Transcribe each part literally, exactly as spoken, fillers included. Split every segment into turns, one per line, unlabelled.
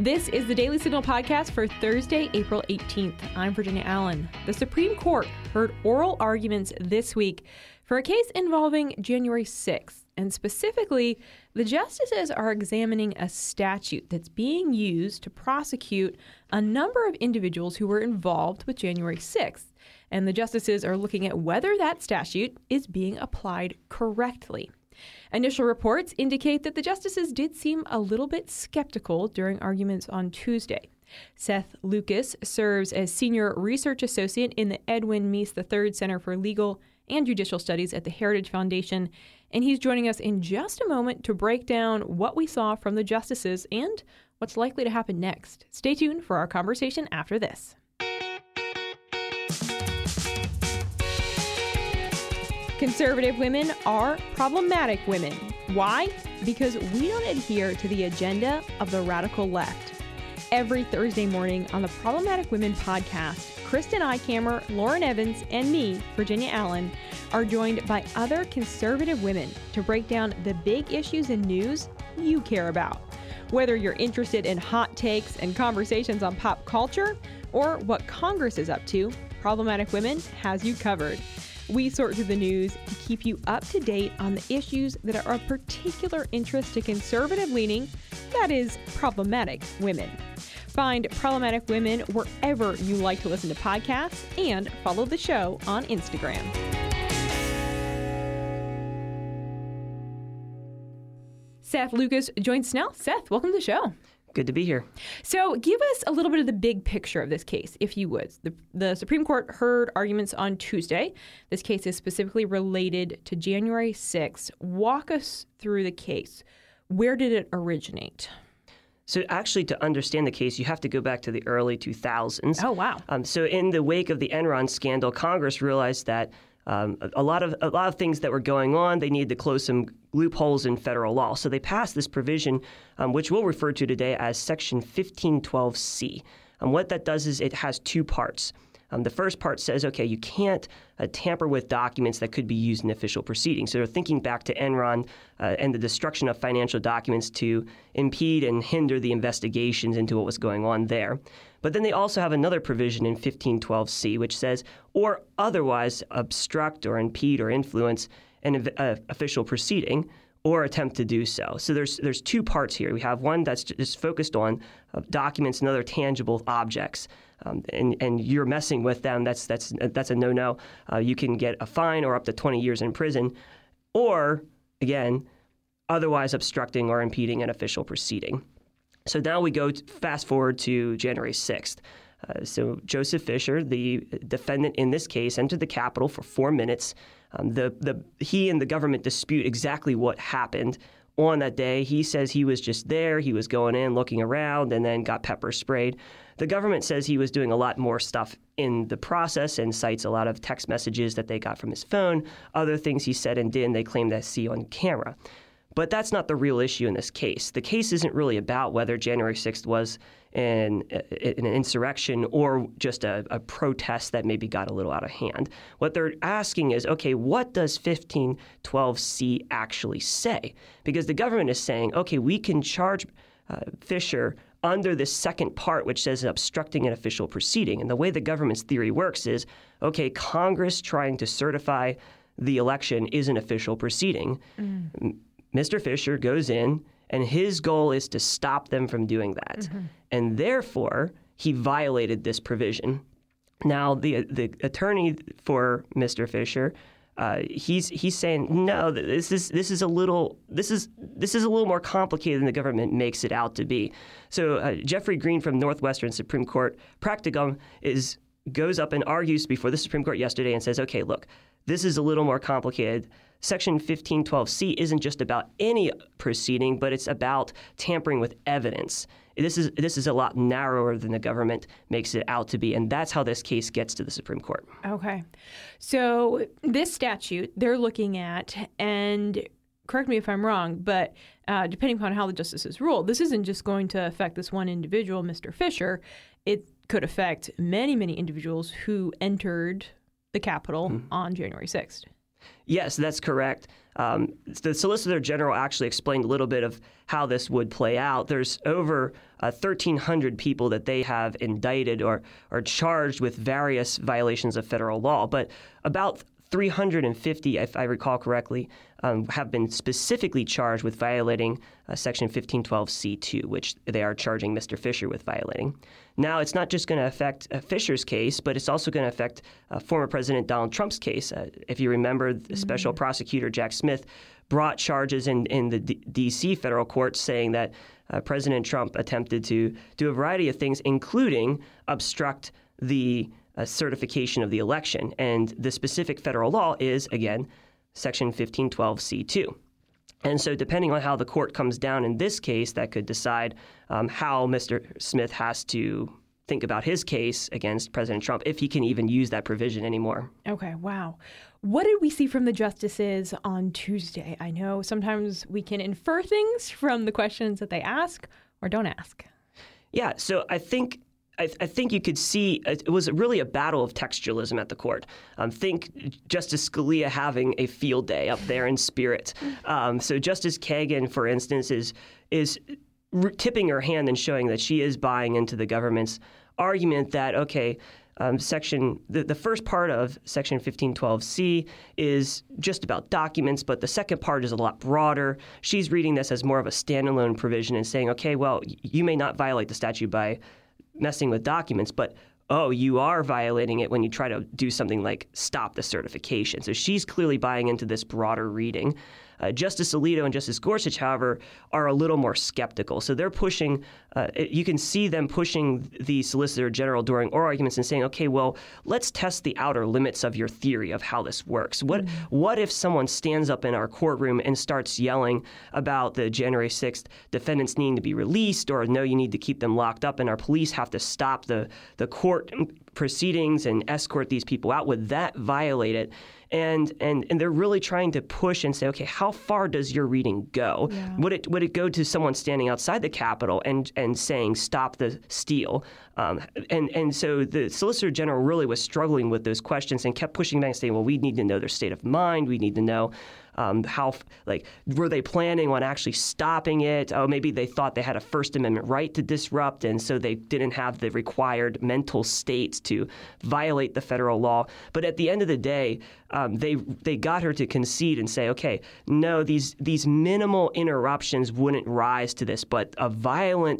This is the Daily Signal podcast for Thursday, April eighteenth. I'm Virginia Allen. The Supreme Court heard oral arguments this week for a case involving January sixth. And specifically, the justices are examining a statute that's being used to prosecute a number of individuals who were involved with January sixth. And the justices are looking at whether that statute is being applied correctly. Initial reports indicate that the justices did seem a little bit skeptical during arguments on Tuesday. Seth Lucas serves as Senior Research Associate in the Edwin Meese the third Center for Legal and Judicial Studies at the Heritage Foundation, and he's joining us in just a moment to break down what we saw from the justices and what's likely to happen next. Stay tuned for our conversation after this. Conservative women are problematic women. Why? Because we don't adhere to the agenda of the radical left. Every Thursday morning on the Problematic Women podcast, Kristen Eichhammer, Lauren Evans, and me, Virginia Allen, are joined by other conservative women to break down the big issues in news you care about. Whether you're interested in hot takes and conversations on pop culture or what Congress is up to, Problematic Women has you covered. We sort through the news to keep you up to date on the issues that are of particular interest to conservative-leaning, that is, problematic women. Find Problematic Women wherever you like to listen to podcasts and follow the show on Instagram. Seth Lucas joins us now. Seth, welcome to the show.
Good to be here.
So give us a little bit of the big picture of this case, if you would. The, the Supreme Court heard arguments on Tuesday. This case is specifically related to January sixth. Walk us through the case. Where did it originate?
So actually, to understand the case, you have to go back to the early two thousands.
Oh, wow.
Um, so in the wake of the Enron scandal, Congress realized that Um, a lot of a lot of things that were going on, they needed to close some loopholes in federal law. So they passed this provision, um, which we'll refer to today as Section fifteen twelve C. And what that does is it has two parts. Um, the first part says, okay, you can't uh, tamper with documents that could be used in official proceedings. So they're thinking back to Enron uh, and the destruction of financial documents to impede and hinder the investigations into what was going on there. But then they also have another provision in fifteen twelve C, which says, or otherwise obstruct or impede or influence an uh, official proceeding or attempt to do so. So there's there's two parts here. We have one that's just focused on uh, documents and other tangible objects. Um, and, and you're messing with them, that's that's that's a no-no. Uh, you can get a fine or up to twenty years in prison. Or, again, otherwise obstructing or impeding an official proceeding. So now we go to, fast forward to January sixth. Uh, so Joseph Fischer, the defendant in this case, entered the Capitol for four minutes. Um, the the he and the government dispute exactly what happened on that day. He says he was just there. He was going in, looking around, and then got pepper sprayed. The government says he was doing a lot more stuff in the process and cites a lot of text messages that they got from his phone, other things he said and did, and they claim to see on camera. But that's not the real issue in this case. The case isn't really about whether January sixth was an, an insurrection or just a, a protest that maybe got a little out of hand. What they're asking is, okay, what does fifteen twelve C actually say? Because the government is saying, okay, we can charge uh, Fischer under this second part, which says obstructing an official proceeding. And the way the government's theory works is, okay, Congress trying to certify the election is an official proceeding. Mm. Mister Fischer goes in, and his goal is to stop them from doing that. Mm-hmm. And therefore, he violated this provision. Now, the the attorney for Mister Fischer, uh, he's he's saying, no, this is this is a little this is this is a little more complicated than the government makes it out to be. So uh, Jeffrey Green from Northwestern Supreme Court Practicum is goes up and argues before the Supreme Court yesterday and says, okay, look, this is a little more complicated. Section fifteen twelve C isn't just about any proceeding, but it's about tampering with evidence. This is this is a lot narrower than the government makes it out to be, and that's how this case gets to the Supreme Court.
Okay. So this statute they're looking at, and correct me if I'm wrong, but uh, depending upon how the justices rule, this isn't just going to affect this one individual, Mister Fischer. It could affect many, many individuals who entered the Capitol mm-hmm. on January sixth.
Yes, that's correct. Um, the Solicitor General actually explained a little bit of how this would play out. There's over uh, thirteen hundred people that they have indicted or, or charged with various violations of federal law, but about three hundred fifty, if I recall correctly, um, have been specifically charged with violating uh, Section fifteen twelve C two, which they are charging Mister Fisher with violating. Now, it's not just going to affect uh, Fisher's case, but it's also going to affect uh, former President Donald Trump's case. Uh, if you remember, the mm-hmm. Special Prosecutor Jack Smith brought charges in, in the D- D.C. federal courts saying that uh, President Trump attempted to do a variety of things, including obstruct the uh, certification of the election. And the specific federal law is, again, Section fifteen twelve C two. And so depending on how the court comes down in this case, that could decide um, how Mister Smith has to think about his case against President Trump, if he can even use that provision anymore.
Okay, wow. What did we see from the justices on Tuesday? I know sometimes we can infer things from the questions that they ask or don't ask.
Yeah, so I think I, I think you could see it was really a battle of textualism at the court. Um, think Justice Scalia having a field day up there in spirit. Um, so Justice Kagan, for instance, is is tipping her hand and showing that she is buying into the government's argument that, okay, um, section the, the first part of Section fifteen twelve C is just about documents, but the second part is a lot broader. She's reading this as more of a standalone provision and saying, okay, well, you may not violate the statute by messing with documents, but oh, you are violating it when you try to do something like stop the certification. So she's clearly buying into this broader reading. Uh, Justice Alito and Justice Gorsuch, however, are a little more skeptical. So they're pushing, uh, you can see them pushing the Solicitor General during oral arguments and saying, okay, well, let's test the outer limits of your theory of how this works. What mm-hmm. what if someone stands up in our courtroom and starts yelling about the January sixth defendants needing to be released, or no, you need to keep them locked up, and our police have to stop the, the court proceedings and escort these people out? Would that violate it? And, and and they're really trying to push and say, okay, how far does your reading go? Yeah. Would it would it go to someone standing outside the Capitol and, and saying, stop the steal? Um, and, and so the Solicitor General really was struggling with those questions and kept pushing back and saying, well, we need to know their state of mind. We need to know um, how, like, were they planning on actually stopping it? Oh, maybe they thought they had a First Amendment right to disrupt, and so they didn't have the required mental state to violate the federal law. But at the end of the day, Um, they they got her to concede and say, okay, no, these these minimal interruptions wouldn't rise to this, but a violent,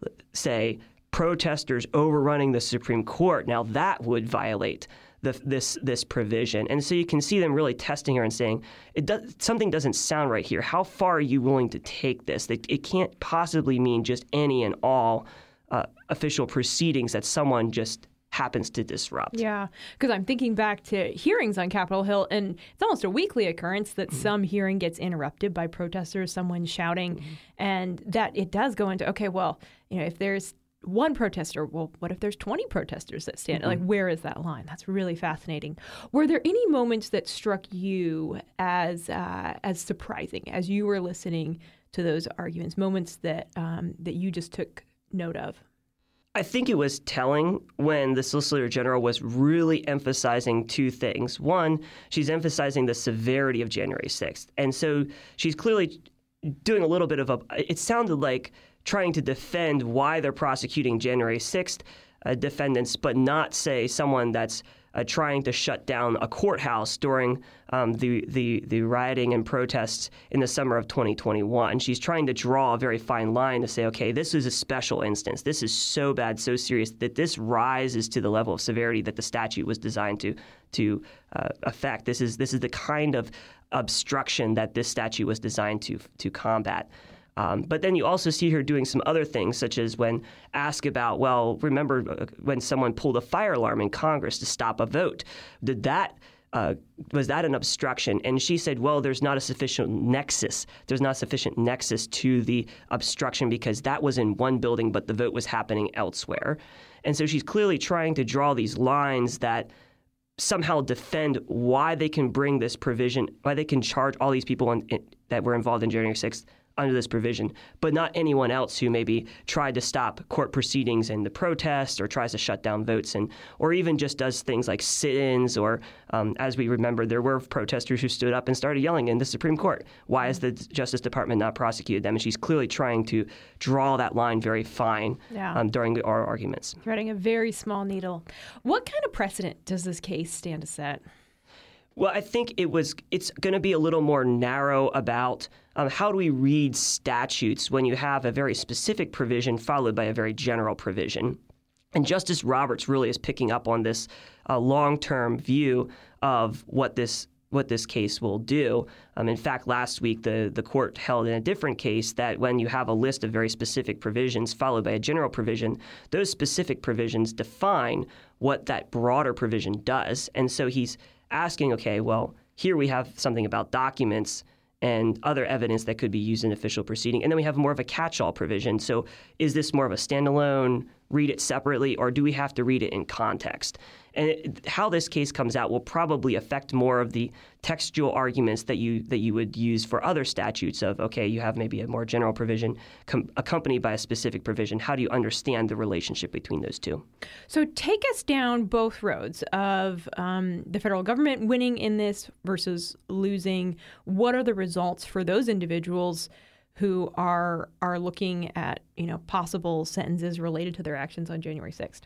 say, protesters overrunning the Supreme Court, now that would violate the, this this provision. And so you can see them really testing her and saying, it does, something doesn't sound right here. How far are you willing to take this? It, it can't possibly mean just any and all uh, official proceedings that someone just happens to disrupt.
Yeah, because I'm thinking back to hearings on Capitol Hill, and it's almost a weekly occurrence that mm-hmm. some hearing gets interrupted by protesters, someone shouting, mm-hmm. and that it does go into, okay, well, you know, if there's one protester, well, what if there's twenty protesters that stand? Mm-hmm. Like, where is that line? That's really fascinating. Were there any moments that struck you as uh, as surprising as you were listening to those arguments, moments that um, that you just took note of?
I think it was telling when the Solicitor General was really emphasizing two things. One, she's emphasizing the severity of January sixth. And so she's clearly doing a little bit of a, it sounded like trying to defend why they're prosecuting January sixth uh, defendants, but not, say, someone that's uh, trying to shut down a courthouse during um, the, the, the rioting and protests in the summer of twenty twenty-one. She's trying to draw a very fine line to say, okay, this is a special instance. This is so bad, so serious that this rises to the level of severity that the statute was designed to to uh, affect. This is this is the kind of obstruction that this statute was designed to to combat. Um, but then you also see her doing some other things, such as when asked about, well, remember when someone pulled a fire alarm in Congress to stop a vote? Did that uh, was that an obstruction? And she said, well, there's not a sufficient nexus. There's not sufficient nexus to the obstruction because that was in one building, but the vote was happening elsewhere. And so she's clearly trying to draw these lines that somehow defend why they can bring this provision, why they can charge all these people in, in, that were involved in January sixth under this provision, but not anyone else who maybe tried to stop court proceedings and the protests or tries to shut down votes and or even just does things like sit-ins or, um, as we remember, there were protesters who stood up and started yelling in the Supreme Court. Why has the Justice Department not prosecuted them? And she's clearly trying to draw that line very fine
yeah.
um, during the oral arguments.
Threading a very small needle. What kind of precedent does this case stand to set?
Well, I think it was. It's going to be a little more narrow about um, how do we read statutes when you have a very specific provision followed by a very general provision. And Justice Roberts really is picking up on this uh, long-term view of what this what this case will do. Um, in fact, last week the the court held in a different case that when you have a list of very specific provisions followed by a general provision, those specific provisions define what that broader provision does. And so he's asking, okay, well, here we have something about documents and other evidence that could be used in official proceeding. And then we have more of a catch-all provision. So is this more of a standalone, read it separately, or do we have to read it in context? And it, how this case comes out will probably affect more of the textual arguments that you that you would use for other statutes of, okay, you have maybe a more general provision com- accompanied by a specific provision. How do you understand the relationship between those two?
So take us down both roads of um, the federal government winning in this versus losing. What are the results for those individuals who are are looking at, you know, possible sentences related to their actions on January sixth?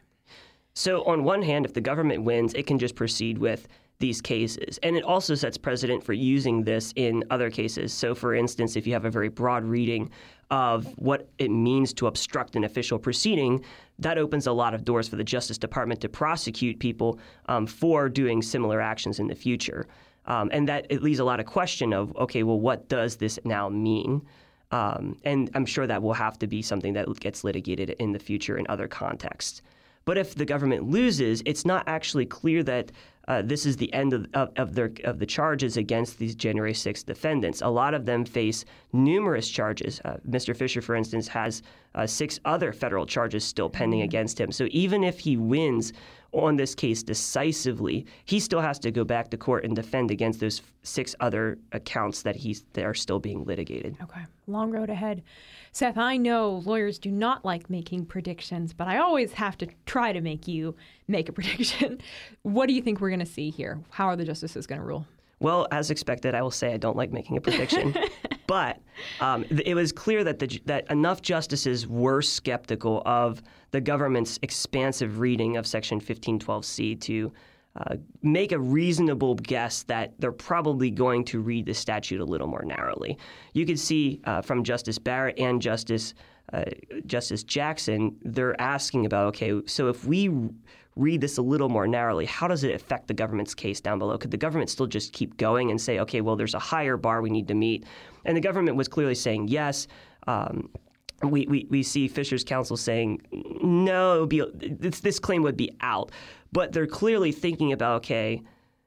So on one hand, if the government wins, it can just proceed with these cases. And it also sets precedent for using this in other cases. So for instance, if you have a very broad reading of what it means to obstruct an official proceeding, that opens a lot of doors for the Justice Department to prosecute people um, for doing similar actions in the future. Um, and that it leaves a lot of question of, okay, well, what does this now mean? Um, and I'm sure that will have to be something that gets litigated in the future in other contexts. But if the government loses, it's not actually clear that uh, this is the end of, of, of, their, of the charges against these January sixth defendants. A lot of them face numerous charges. Uh, Mister Fisher, for instance, has uh, six other federal charges still pending mm-hmm. against him. So even if he wins on this case decisively, he still has to go back to court and defend against those six other accounts that he's that are still being litigated.
Okay, long road ahead. Seth, I know lawyers do not like making predictions, but I always have to try to make you make a prediction. What do you think we're going to see here? How are the justices going to rule?
Well, as expected, I will say I don't like making a prediction. But um, it was clear that the, that enough justices were skeptical of the government's expansive reading of Section fifteen twelve C to uh, make a reasonable guess that they're probably going to read the statute a little more narrowly. You could see uh, from Justice Barrett and Justice uh, Justice Jackson, they're asking about, okay, so if we read this a little more narrowly, how does it affect the government's case down below? Could the government still just keep going and say, okay, well, there's a higher bar we need to meet? And the government was clearly saying yes. Um, we, we, we see Fisher's counsel saying, no, it would be, this, this claim would be out. But they're clearly thinking about, okay,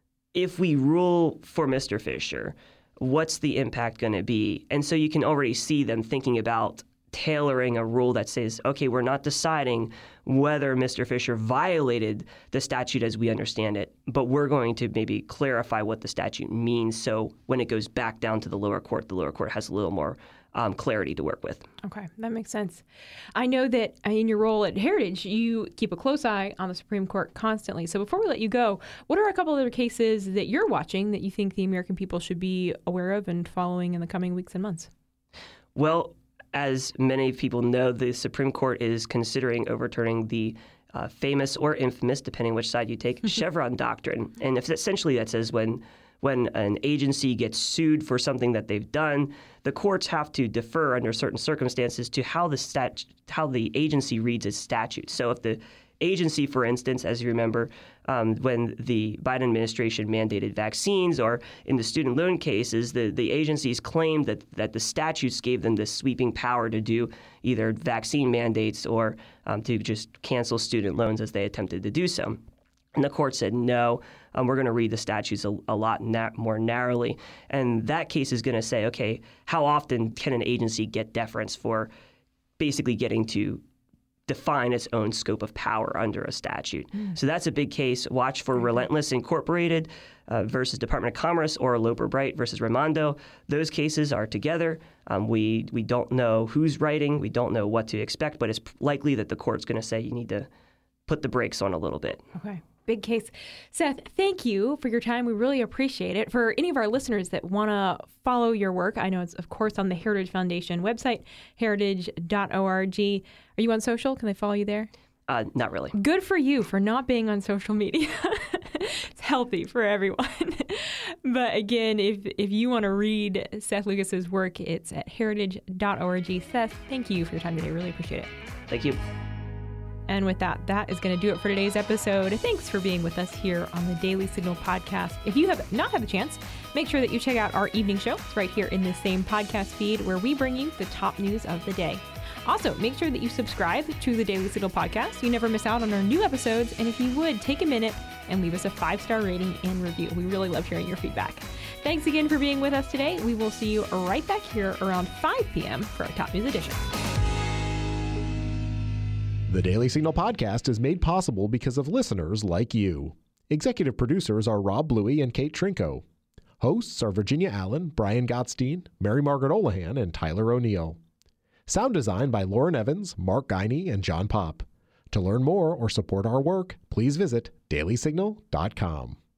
if we rule for Mister Fisher, what's the impact going to be? And so you can already see them thinking about tailoring a rule that says, okay, we're not deciding whether Mister Fisher violated the statute as we understand it, but we're going to maybe clarify what the statute means. So when it goes back down to the lower court, the lower court has a little more um, clarity to work with.
Okay, that makes sense. I know that in your role at Heritage, you keep a close eye on the Supreme Court constantly. So before we let you go, what are a couple of other cases that you're watching that you think the American people should be aware of and following in the coming weeks and months?
Well, as many people know, the Supreme Court is considering overturning the uh, famous or infamous, depending which side you take, Chevron doctrine. And if essentially that says when when an agency gets sued for something that they've done, the courts have to defer under certain circumstances to how the stat how the agency reads its statute. So if the agency, for instance, as you remember, um, when the Biden administration mandated vaccines, or in the student loan cases, the, the agencies claimed that, that the statutes gave them this sweeping power to do either vaccine mandates or um, to just cancel student loans as they attempted to do so. And the court said, no, um, we're going to read the statutes a, a lot na- more narrowly. And that case is going to say, okay, how often can an agency get deference for basically getting to define its own scope of power under a statute. Mm. So that's a big case. Watch for Relentless Incorporated uh, versus Department of Commerce, or Loper Bright versus Raimondo. Those cases are together. Um, we we don't know who's writing. We don't know what to expect, but it's likely that the court's going to say you need to put the brakes on a little bit.
Okay. Big case. Seth, thank you for your time. We really appreciate it. For any of our listeners that want to follow your work, I know it's, of course, on the Heritage Foundation website, heritage dot org. Are you on social? Can they follow you there?
Uh, not really.
Good for you for not being on social media. It's healthy for everyone. But again, if if you want to read Seth Lucas's work, it's at heritage dot org. Seth, thank you for your time today. Really appreciate it.
Thank you.
And with that, that is going to do it for today's episode. Thanks for being with us here on the Daily Signal podcast. If you have not had the chance, make sure that you check out our evening show. It's right here in this same podcast feed where we bring you the top news of the day. Also, make sure that you subscribe to the Daily Signal podcast so you never miss out on our new episodes. And if you would, take a minute and leave us a five-star rating and review. We really love hearing your feedback. Thanks again for being with us today. We will see you right back here around five p.m. for our Top News Edition.
The Daily Signal podcast is made possible because of listeners like you. Executive producers are Rob Bluey and Kate Trinko. Hosts are Virginia Allen, Brian Gottstein, Mary Margaret Olahan, and Tyler O'Neill. Sound design by Lauren Evans, Mark Guiney, and John Pop. To learn more or support our work, please visit daily signal dot com.